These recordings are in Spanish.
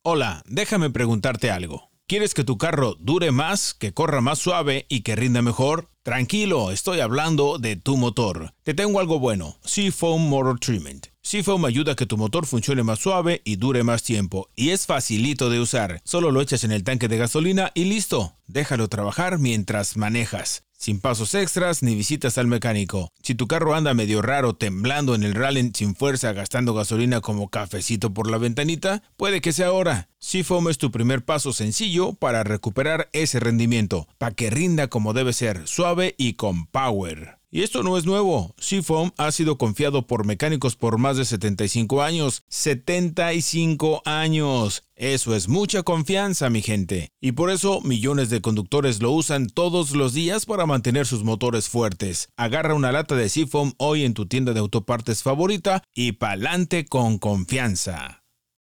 Hola, déjame preguntarte algo. ¿Quieres que tu carro dure más, que corra más suave y que rinda mejor? Tranquilo, estoy hablando de tu motor. Te tengo algo bueno, Seafoam Motor Treatment. Seafoam ayuda a que tu motor funcione más suave y dure más tiempo. Y es facilito de usar. Solo lo echas en el tanque de gasolina y listo. Déjalo trabajar mientras manejas. Sin pasos extras ni visitas al mecánico. Si tu carro anda medio raro, temblando en el rally sin fuerza, gastando gasolina como cafecito por la ventanita, puede que sea ahora. Seafoam es tu primer paso sencillo para recuperar ese rendimiento, para que rinda como debe ser, suave y con power. Y esto no es nuevo. Seafoam ha sido confiado por mecánicos por más de 75 años. ¡75 años! Eso es mucha confianza, mi gente. Y por eso millones de conductores lo usan todos los días para mantener sus motores fuertes. Agarra una lata de Seafoam hoy en tu tienda de autopartes favorita y pa'lante con confianza.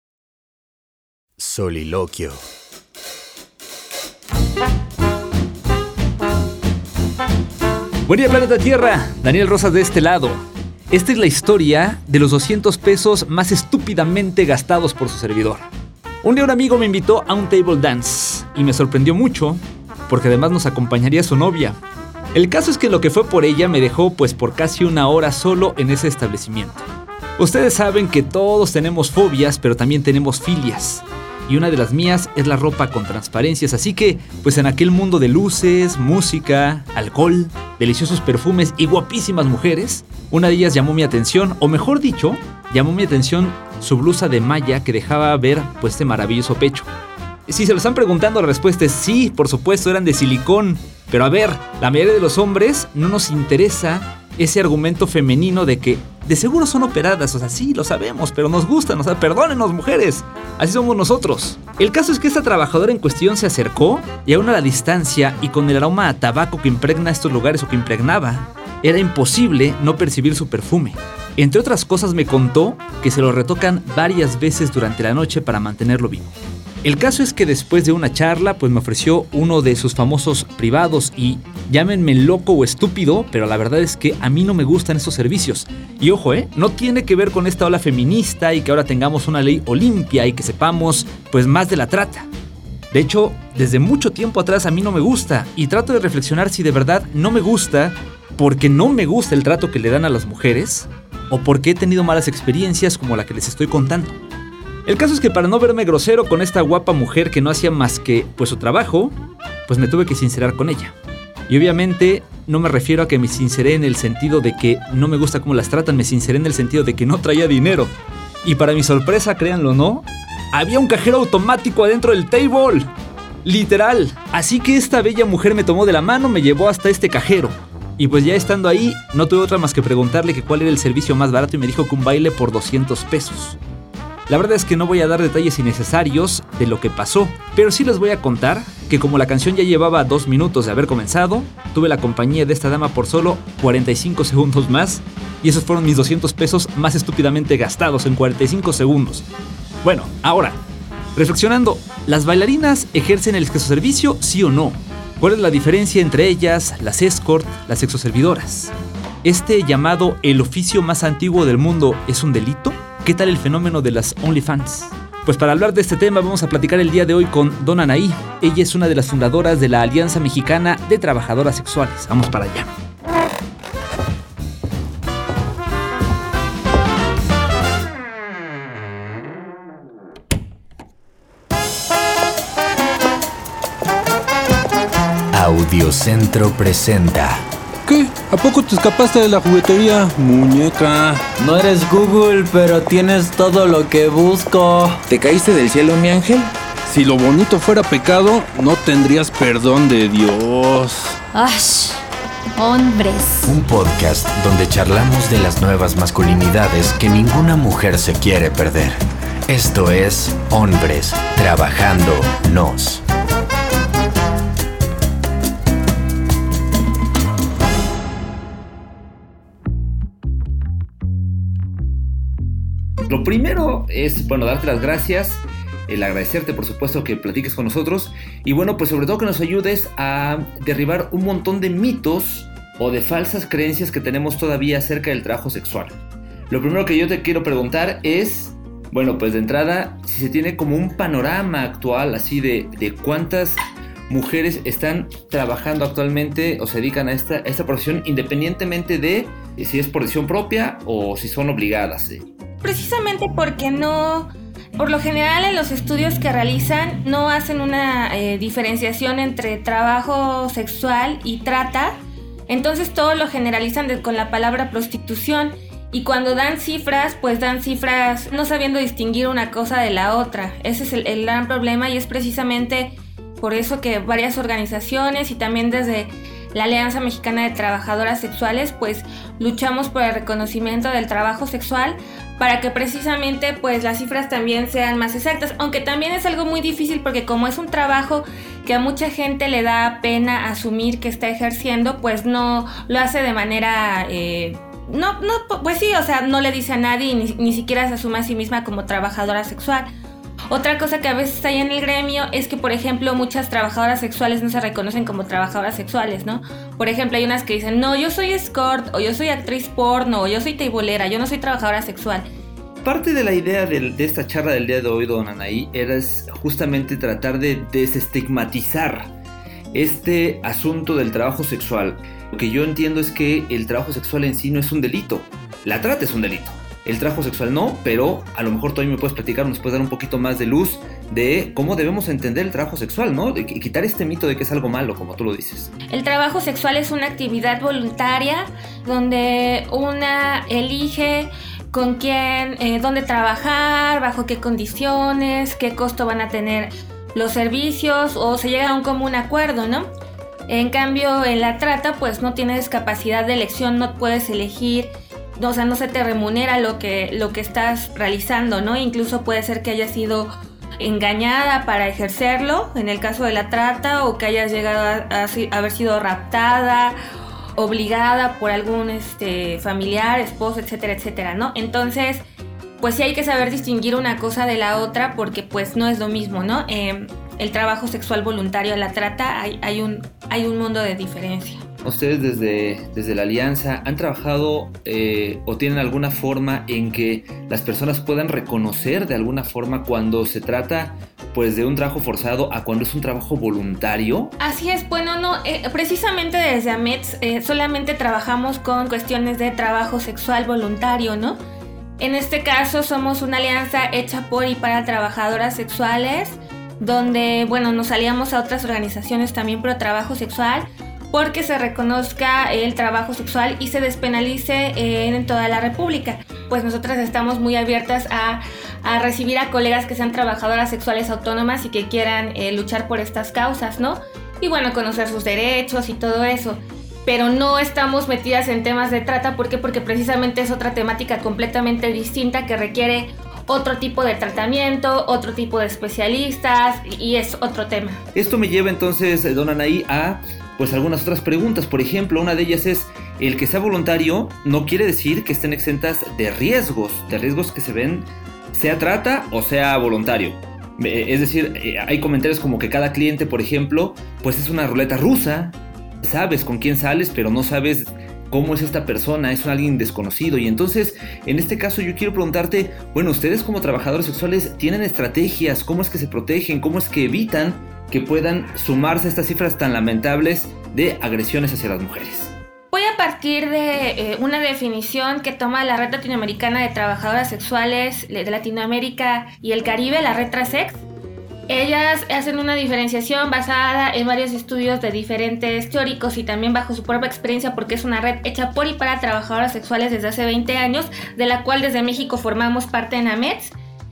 Soliloquio. Buen día, planeta Tierra. Daniel Rosas de este lado. Esta es la historia de los 200 pesos más estúpidamente gastados por su servidor. Un día un amigo me invitó a un table dance y me sorprendió mucho porque además nos acompañaría su novia. El caso es que lo que fue por ella me dejó pues por casi una hora solo en ese establecimiento. Ustedes saben que todos tenemos fobias, pero también tenemos filias. Y una de las mías es la ropa con transparencias, así que, pues en aquel mundo de luces, música, alcohol, deliciosos perfumes y guapísimas mujeres, una de ellas llamó mi atención, o mejor dicho, llamó mi atención su blusa de malla que dejaba ver pues este maravilloso pecho. Si se lo están preguntando, la respuesta es sí, por supuesto, eran de silicón. Pero a ver, la mayoría de los hombres no nos interesa ese argumento femenino de que de seguro son operadas, o sea, sí, lo sabemos, pero nos gustan, o sea, perdónenos mujeres, así somos nosotros. El caso es que esta trabajadora en cuestión se acercó y aún a la distancia y con el aroma a tabaco que impregna estos lugares o que impregnaba, era imposible no percibir su perfume. Entre otras cosas me contó que se lo retocan varias veces durante la noche para mantenerlo vivo. El caso es que después de una charla, pues me ofreció uno de sus famosos privados y llámenme loco o estúpido, pero la verdad es que a mí no me gustan estos servicios. Y ojo, no tiene que ver con esta ola feminista y que ahora tengamos una ley Olimpia y que sepamos pues más de la trata. De hecho, desde mucho tiempo atrás a mí no me gusta y trato de reflexionar si de verdad no me gusta porque no me gusta el trato que le dan a las mujeres o porque he tenido malas experiencias como la que les estoy contando. El caso es que para no verme grosero con esta guapa mujer que no hacía más que pues su trabajo, pues me tuve que sincerar con ella. Y obviamente no me refiero a que me sinceré en el sentido de que no me gusta cómo las tratan, me sinceré en el sentido de que no traía dinero. Y para mi sorpresa, créanlo o no, había un cajero automático adentro del table. Literal. Así que esta bella mujer me tomó de la mano, me llevó hasta este cajero. Y pues ya estando ahí, no tuve otra más que preguntarle que cuál era el servicio más barato y me dijo que un baile por 200 pesos. La verdad es que no voy a dar detalles innecesarios de lo que pasó, pero sí les voy a contar que como la canción ya llevaba 2 minutos de haber comenzado, tuve la compañía de esta dama por solo 45 segundos más, y esos fueron mis 200 pesos más estúpidamente gastados en 45 segundos. Bueno, ahora, reflexionando, ¿las bailarinas ejercen el sexoservicio, sí o no? ¿Cuál es la diferencia entre ellas, las escort, las sexoservidoras? ¿Este llamado el oficio más antiguo del mundo es un delito? ¿Qué tal el fenómeno de las OnlyFans? Pues para hablar de este tema vamos a platicar el día de hoy con Donna Anaí. Ella es una de las fundadoras de la Alianza Mexicana de Trabajadoras Sexuales. Vamos para allá. Audiocentro presenta. ¿Qué? ¿A poco te escapaste de la juguetería, muñeca? No eres Google, pero tienes todo lo que busco. ¿Te caíste del cielo, mi ángel? Si lo bonito fuera pecado, no tendrías perdón de Dios. ¡Ash! Hombres. Un podcast donde charlamos de las nuevas masculinidades que ninguna mujer se quiere perder. Esto es Hombres Trabajando Nos. Lo primero es, darte las gracias, el agradecerte, por supuesto, que platiques con nosotros y pues sobre todo que nos ayudes a derribar un montón de mitos o de falsas creencias que tenemos todavía acerca del trabajo sexual. Lo primero que yo te quiero preguntar es, Bueno, pues de entrada, si se tiene como un panorama actual así de cuántas mujeres están trabajando actualmente o se dedican a esta profesión, independientemente de si es por decisión propia o si son obligadas. Precisamente porque no, por lo general en los estudios que realizan no hacen una diferenciación entre trabajo sexual y trata, entonces todo lo generalizan con la palabra prostitución. Y cuando dan cifras, pues dan cifras no sabiendo distinguir una cosa de la otra. Ese es el gran problema y es precisamente por eso que varias organizaciones y también desde la Alianza Mexicana de Trabajadoras Sexuales pues luchamos por el reconocimiento del trabajo sexual para que precisamente pues las cifras también sean más exactas, aunque también es algo muy difícil porque como es un trabajo que a mucha gente le da pena asumir que está ejerciendo, pues no lo hace de manera... pues sí, o sea, no le dice a nadie y ni siquiera se asume a sí misma como trabajadora sexual. Otra cosa que a veces hay en el gremio es que, por ejemplo, muchas trabajadoras sexuales no se reconocen como trabajadoras sexuales, ¿no? Por ejemplo, hay unas que dicen, no, yo soy escort, o yo soy actriz porno, o yo soy teibolera, yo no soy trabajadora sexual. Parte de la idea de esta charla del día de hoy, don Anaí, era justamente tratar de desestigmatizar este asunto del trabajo sexual. Lo que yo entiendo es que el trabajo sexual en sí no es un delito. La trata es un delito. El trabajo sexual no, pero a lo mejor tú ahí me puedes platicar, nos puedes dar un poquito más de luz de cómo debemos entender el trabajo sexual, ¿no? De quitar este mito de que es algo malo, como tú lo dices. El trabajo sexual es una actividad voluntaria donde una elige con quién, dónde trabajar, bajo qué condiciones, qué costo van a tener los servicios o se llega a un común acuerdo, ¿no? En cambio, en la trata, pues no tienes capacidad de elección, no puedes elegir, o sea, no se te remunera lo que estás realizando, ¿no? Incluso puede ser que hayas sido engañada para ejercerlo, en el caso de la trata, o que hayas llegado a haber sido raptada, obligada por algún familiar, esposo, etcétera, etcétera, ¿no? Entonces, pues sí hay que saber distinguir una cosa de la otra porque pues no es lo mismo, ¿no? El trabajo sexual voluntario, la trata, hay un mundo de diferencia. Ustedes desde la Alianza han trabajado o tienen alguna forma en que las personas puedan reconocer de alguna forma cuando se trata pues de un trabajo forzado a cuando es un trabajo voluntario. Así es, bueno, no, precisamente desde AMETS solamente trabajamos con cuestiones de trabajo sexual voluntario, ¿no? En este caso somos una alianza hecha por y para trabajadoras sexuales, donde, bueno, nos aliamos a otras organizaciones también pro trabajo sexual, porque se reconozca el trabajo sexual y se despenalice en toda la República. Pues nosotras estamos muy abiertas a recibir a colegas que sean trabajadoras sexuales autónomas y que quieran luchar por estas causas, ¿no? Y bueno, conocer sus derechos y todo eso. Pero no estamos metidas en temas de trata. ¿Por qué? Porque precisamente es otra temática completamente distinta que requiere otro tipo de tratamiento, otro tipo de especialistas y es otro tema. Esto me lleva entonces, don Anaí, a pues algunas otras preguntas. Por ejemplo, una de ellas es, el que sea voluntario no quiere decir que estén exentas de riesgos que se ven, sea trata o sea voluntario. Es decir, hay comentarios como que cada cliente, por ejemplo, pues es una ruleta rusa. Sabes con quién sales, pero no sabes cómo es esta persona, es alguien desconocido. Y entonces, en este caso yo quiero preguntarte, bueno, ustedes como trabajadores sexuales tienen estrategias, ¿cómo es que se protegen? ¿Cómo es que evitan que puedan sumarse a estas cifras tan lamentables de agresiones hacia las mujeres? Voy a partir de una definición que toma la Red Latinoamericana de Trabajadoras Sexuales de Latinoamérica y el Caribe, la Red Trasex. Ellas hacen una diferenciación basada en varios estudios de diferentes teóricos y también bajo su propia experiencia, porque es una red hecha por y para trabajadoras sexuales desde hace 20 años, de la cual desde México formamos parte en AMETS.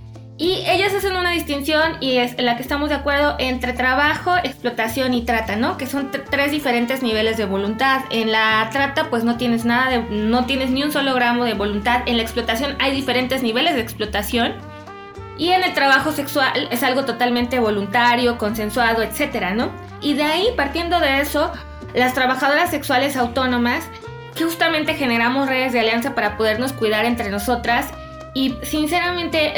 Y ellas hacen una distinción, y es en la que estamos de acuerdo, entre trabajo, explotación y trata, ¿no? Que son tres diferentes niveles de voluntad. En la trata, pues no tienes no tienes ni un solo gramo de voluntad. En la explotación hay diferentes niveles de explotación. Y en el trabajo sexual es algo totalmente voluntario, consensuado, etcétera, ¿no? Y de ahí, partiendo de eso, las trabajadoras sexuales autónomas, que justamente generamos redes de alianza para podernos cuidar entre nosotras. Y sinceramente,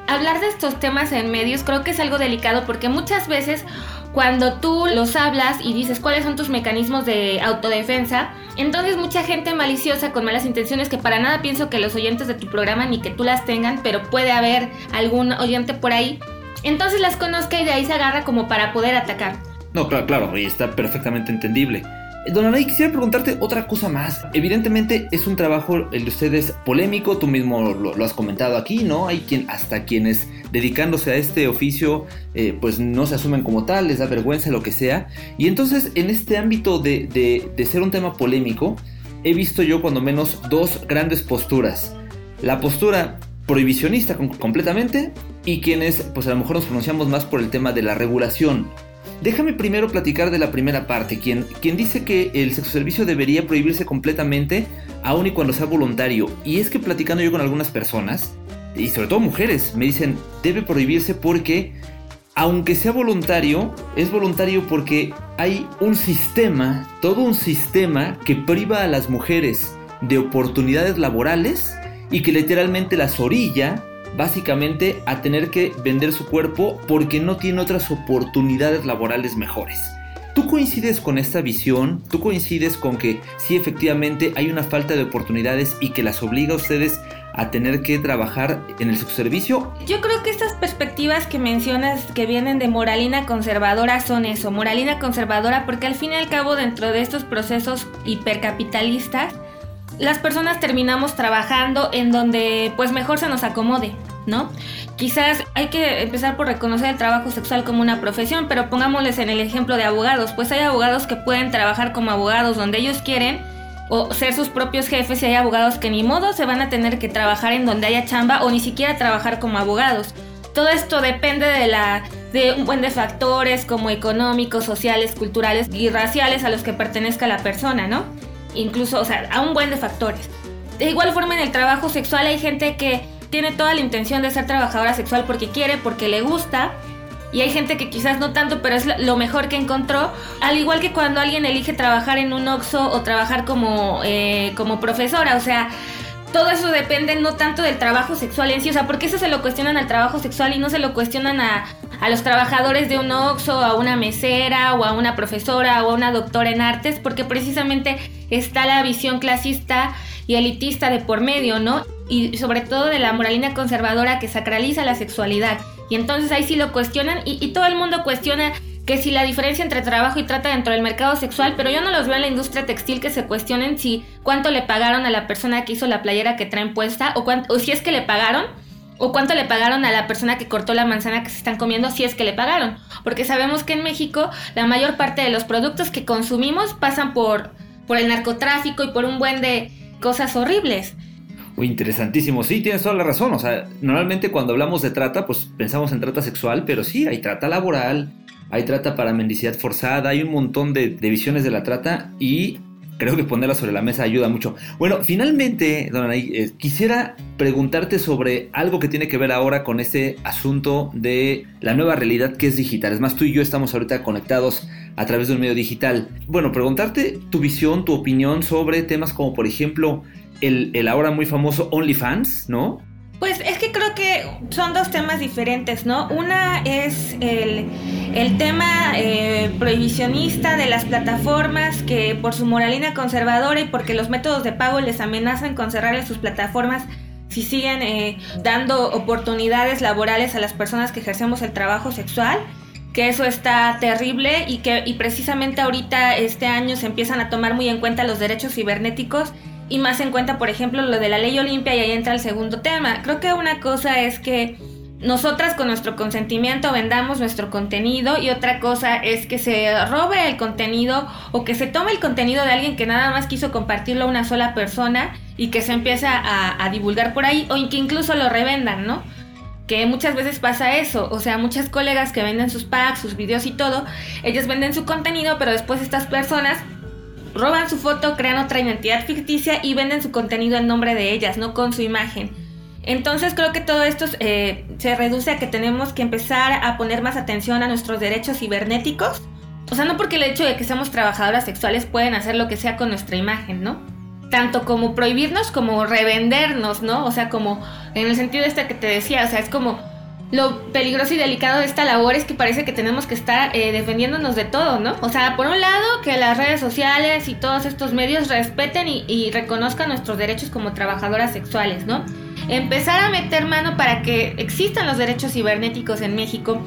Hablar de estos temas en medios creo que es algo delicado porque muchas veces cuando tú los hablas y dices cuáles son tus mecanismos de autodefensa, entonces mucha gente maliciosa con malas intenciones, que para nada pienso que los oyentes de tu programa ni que tú las tengan, pero puede haber algún oyente por ahí, entonces las conozca y de ahí se agarra como para poder atacar. No, claro, y está perfectamente entendible. Don Anaí, quisiera preguntarte otra cosa más. Evidentemente es un trabajo, el de ustedes, polémico, tú mismo lo has comentado aquí, ¿no? Hay hasta quienes dedicándose a este oficio, pues no se asumen como tal, les da vergüenza, lo que sea. Y entonces, en este ámbito de ser un tema polémico, he visto yo cuando menos dos grandes posturas. La postura prohibicionista completamente, y quienes, pues a lo mejor nos pronunciamos más por el tema de la regulación. Déjame primero platicar de la primera parte, quien dice que el sexoservicio debería prohibirse completamente, aun y cuando sea voluntario. Y es que platicando yo con algunas personas, y sobre todo mujeres, me dicen, debe prohibirse porque, aunque sea voluntario, es voluntario porque hay un sistema, todo un sistema que priva a las mujeres de oportunidades laborales y que literalmente las orilla básicamente a tener que vender su cuerpo porque no tiene otras oportunidades laborales mejores. ¿Tú coincides con esta visión? ¿Tú coincides con que sí, efectivamente hay una falta de oportunidades y que las obliga a ustedes a tener que trabajar en el sexoservicio? Yo creo que estas perspectivas que mencionas que vienen de moralina conservadora son eso, moralina conservadora, porque al fin y al cabo dentro de estos procesos hipercapitalistas las personas terminamos trabajando en donde pues mejor se nos acomode, ¿no? Quizás hay que empezar por reconocer el trabajo sexual como una profesión, pero pongámosles en el ejemplo de abogados, pues hay abogados que pueden trabajar como abogados donde ellos quieren o ser sus propios jefes, y hay abogados que ni modo se van a tener que trabajar en donde haya chamba o ni siquiera trabajar como abogados. Todo esto depende de un buen de factores como económicos, sociales, culturales y raciales a los que pertenezca la persona, ¿no? Incluso, o sea, a un buen de factores. De igual forma en el trabajo sexual hay gente que tiene toda la intención de ser trabajadora sexual porque quiere, porque le gusta, y hay gente que quizás no tanto, pero es lo mejor que encontró. Al igual que cuando alguien elige trabajar en un Oxxo o trabajar como profesora, o sea, todo eso depende no tanto del trabajo sexual en sí, o sea, porque eso se lo cuestionan al trabajo sexual y no se lo cuestionan a los trabajadores de un Oxxo, a una mesera o a una profesora o a una doctora en artes, porque precisamente está la visión clasista y elitista de por medio, ¿no? Y sobre todo de la moralina conservadora que sacraliza la sexualidad. Y entonces ahí sí lo cuestionan y todo el mundo cuestiona que si la diferencia entre trabajo y trata dentro del mercado sexual, pero yo no los veo en la industria textil que se cuestionen si cuánto le pagaron a la persona que hizo la playera que traen puesta o si es que le pagaron, o cuánto le pagaron a la persona que cortó la manzana que se están comiendo, si es que le pagaron. Porque sabemos que en México la mayor parte de los productos que consumimos pasan por el narcotráfico y por un buen de cosas horribles. Uy, interesantísimo, sí, tienes toda la razón. O sea, normalmente cuando hablamos de trata, pues pensamos en trata sexual, pero sí, hay trata laboral, hay trata para mendicidad forzada, hay un montón de visiones de la trata y creo que ponerla sobre la mesa ayuda mucho. Bueno, finalmente, don Anaí, quisiera preguntarte sobre algo que tiene que ver ahora con este asunto de la nueva realidad que es digital. Es más, tú y yo estamos ahorita conectados a través de un medio digital. Bueno, preguntarte tu visión, tu opinión sobre temas como, por ejemplo, el ahora muy famoso OnlyFans, ¿no? Pues es que creo que son dos temas diferentes, ¿no? Una es el tema prohibicionista de las plataformas que por su moralina conservadora y porque los métodos de pago les amenazan con cerrarles sus plataformas si siguen dando oportunidades laborales a las personas que ejercemos el trabajo sexual, que eso está terrible y precisamente ahorita este año se empiezan a tomar muy en cuenta los derechos cibernéticos y más en cuenta, por ejemplo, lo de la ley Olimpia, y ahí entra el segundo tema. Creo que una cosa es que nosotras con nuestro consentimiento vendamos nuestro contenido y otra cosa es que se robe el contenido o que se tome el contenido de alguien que nada más quiso compartirlo a una sola persona y que se empieza a divulgar por ahí o que incluso lo revendan, ¿no? Que muchas veces pasa eso, o sea, muchas colegas que venden sus packs, sus videos y todo, ellas venden su contenido, pero después estas personas roban su foto, crean otra identidad ficticia y venden su contenido en nombre de ellas, no con su imagen. Entonces creo que todo esto se reduce a que tenemos que empezar a poner más atención a nuestros derechos cibernéticos. O sea, no porque el hecho de que seamos trabajadoras sexuales pueden hacer lo que sea con nuestra imagen, ¿no? Tanto como prohibirnos como revendernos, ¿no? O sea, como en el sentido que te decía, o sea, es como lo peligroso y delicado de esta labor es que parece que tenemos que estar defendiéndonos de todo, ¿no? O sea, por un lado, que las redes sociales y todos estos medios respeten y reconozcan nuestros derechos como trabajadoras sexuales, ¿no? Empezar a meter mano para que existan los derechos cibernéticos en México.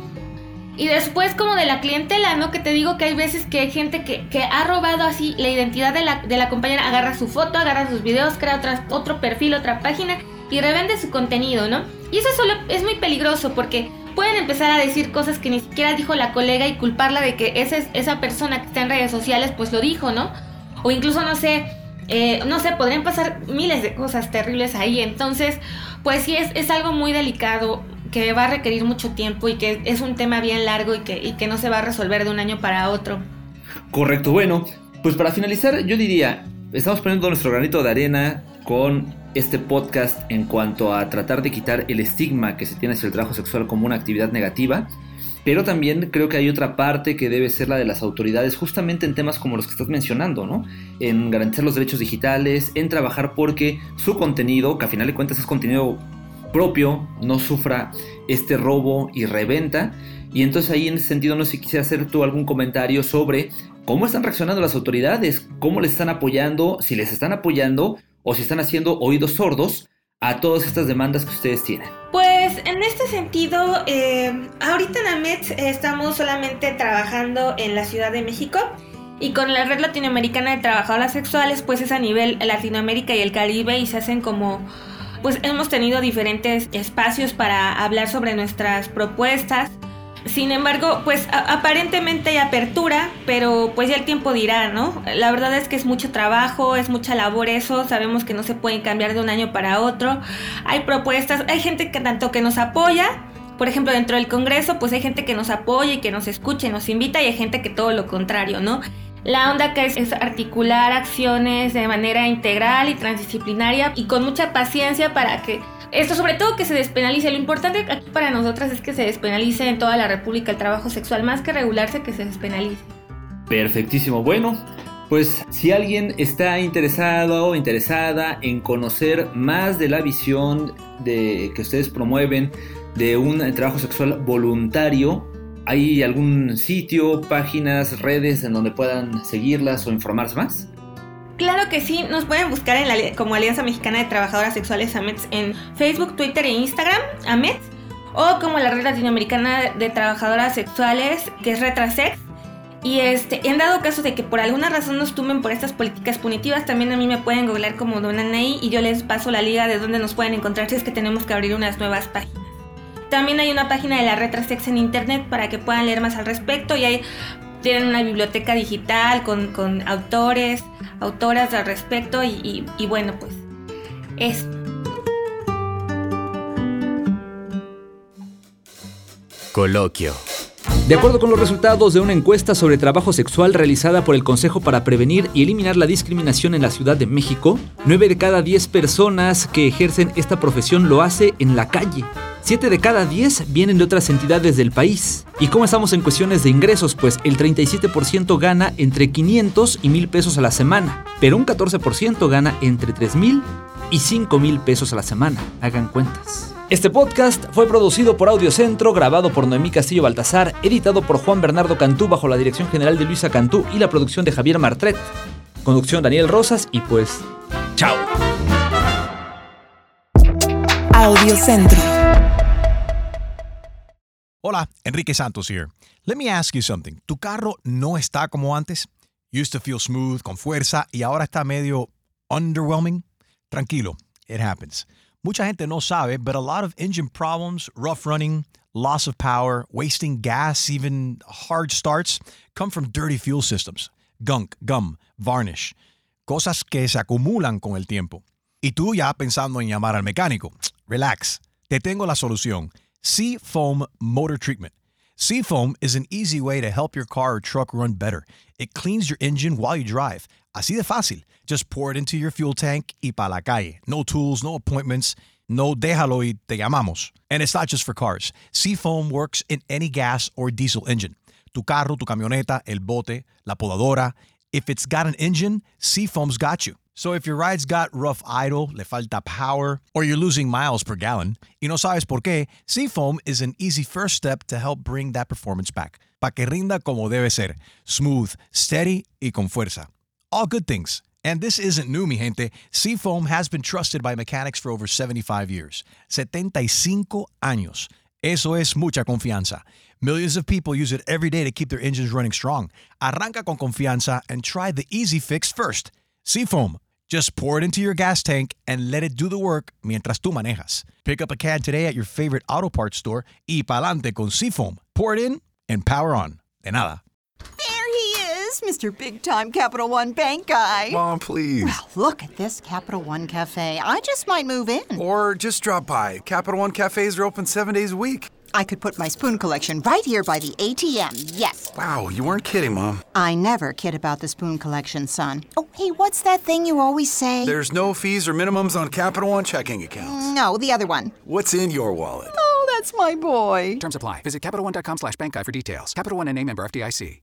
Y después como de la clientela, ¿no? Que te digo que hay veces que hay gente que ha robado así la identidad de la compañera, agarra su foto, agarra sus videos, crea otro perfil, otra página y revende su contenido, ¿no? Y eso solo es muy peligroso porque pueden empezar a decir cosas que ni siquiera dijo la colega y culparla de que esa persona que está en redes sociales pues lo dijo, ¿no? O incluso no sé, podrían pasar miles de cosas terribles ahí. Entonces, pues sí, es algo muy delicado que va a requerir mucho tiempo y que es un tema bien largo y que no se va a resolver de un año para otro. Correcto, bueno, pues para finalizar yo diría, estamos poniendo nuestro granito de arena con este podcast en cuanto a tratar de quitar el estigma que se tiene hacia el trabajo sexual como una actividad negativa, pero también creo que hay otra parte que debe ser la de las autoridades justamente en temas como los que estás mencionando, ¿no? En garantizar los derechos digitales, en trabajar porque su contenido, que a final de cuentas es contenido propio, no sufra este robo y reventa. Y entonces ahí en ese sentido no sé si quisiera hacer tú algún comentario sobre cómo están reaccionando las autoridades, cómo les están apoyando, si les están apoyando o si están haciendo oídos sordos a todas estas demandas que ustedes tienen. Pues en este sentido, ahorita en AMETS estamos solamente trabajando en la Ciudad de México y con la Red Latinoamericana de Trabajadoras Sexuales pues es a nivel Latinoamérica y el Caribe y se hacen como... Pues hemos tenido diferentes espacios para hablar sobre nuestras propuestas. Sin embargo, pues aparentemente hay apertura, pero pues ya el tiempo dirá, ¿no? La verdad es que es mucho trabajo, es mucha labor eso, sabemos que no se pueden cambiar de un año para otro. Hay propuestas, hay gente que tanto que nos apoya, por ejemplo dentro del Congreso, pues hay gente que nos apoya y que nos escucha y nos invita y hay gente que todo lo contrario, ¿no? La onda que es articular acciones de manera integral y transdisciplinaria y con mucha paciencia para que esto, sobre todo que se despenalice. Lo importante aquí para nosotras es que se despenalice en toda la República el trabajo sexual, más que regularse, que se despenalice. Perfectísimo, bueno, pues si alguien está interesado o interesada en conocer más de la visión que ustedes promueven de un trabajo sexual voluntario, ¿hay algún sitio, páginas, redes en donde puedan seguirlas o informarse más? Claro que sí, nos pueden buscar como Alianza Mexicana de Trabajadoras Sexuales AMETS en Facebook, Twitter e Instagram, AMETS, o como la Red Latinoamericana de Trabajadoras Sexuales, que es Retrasex. Y en dado caso de que por alguna razón nos tumben por estas políticas punitivas, también a mí me pueden googlear como Donanaí y yo les paso la liga de donde nos pueden encontrar si es que tenemos que abrir unas nuevas páginas. También hay una página de la Retrasex en internet para que puedan leer más al respecto y ahí tienen una biblioteca digital con autores, autoras al respecto y bueno, pues es. Coloquio. De acuerdo con los resultados de una encuesta sobre trabajo sexual realizada por el Consejo para Prevenir y Eliminar la Discriminación en la Ciudad de México, 9 de cada 10 personas que ejercen esta profesión lo hace en la calle. 7 de cada 10 vienen de otras entidades del país. ¿Y cómo estamos en cuestiones de ingresos? Pues el 37% gana entre 500 y 1,000 pesos a la semana, pero un 14% gana entre 3,000 y 5,000 pesos a la semana. Hagan cuentas. Este podcast fue producido por Audiocentro, grabado por Noemí Castillo Baltazar, editado por Juan Bernardo Cantú bajo la dirección general de Luisa Cantú y la producción de Javier Martret. Conducción Daniel Rosas y pues, ¡chao! Audiocentro. Hola, Enrique Santos here. Let me ask you something. ¿Tu carro no está como antes? Used to feel smooth, con fuerza, y ahora está medio underwhelming? Tranquilo, it happens. Mucha gente no sabe, but a lot of engine problems, rough running, loss of power, wasting gas, even hard starts, come from dirty fuel systems. Gunk, gum, varnish. Cosas que se acumulan con el tiempo. Y tú ya pensando en llamar al mecánico. Relax. Te tengo la solución. Seafoam Motor Treatment. Seafoam is an easy way to help your car or truck run better. It cleans your engine while you drive. Así de fácil. Just pour it into your fuel tank y pa' la calle. No tools, no appointments. No déjalo y te llamamos. And it's not just for cars. Seafoam works in any gas or diesel engine. Tu carro, tu camioneta, el bote, la podadora. If it's got an engine, Seafoam's got you. So if your ride's got rough idle, le falta power, or you're losing miles per gallon, y no sabes por qué, Seafoam is an easy first step to help bring that performance back. Pa' que rinda como debe ser. Smooth, steady, y con fuerza. All good things. And this isn't new, mi gente. Seafoam has been trusted by mechanics for over 75 years. 75 años. Eso es mucha confianza. Millions of people use it every day to keep their engines running strong. Arranca con confianza and try the easy fix first. Seafoam. Just pour it into your gas tank and let it do the work mientras tú manejas. Pick up a can today at your favorite auto parts store y pa'lante con Seafoam. Pour it in and power on. De nada. Mr. Big-Time Capital One Bank guy. Mom, please. Well, look at this Capital One Cafe. I just might move in. Or just drop by. Capital One cafes are open 7 days a week. I could put my spoon collection right here by the ATM, yes. Wow, you weren't kidding, Mom. I never kid about the spoon collection, son. Oh, hey, what's that thing you always say? There's no fees or minimums on Capital One checking accounts. No, the other one. What's in your wallet? Oh, that's my boy. Terms apply. Visit CapitalOne.com/bankguy for details. Capital One N.A. member FDIC.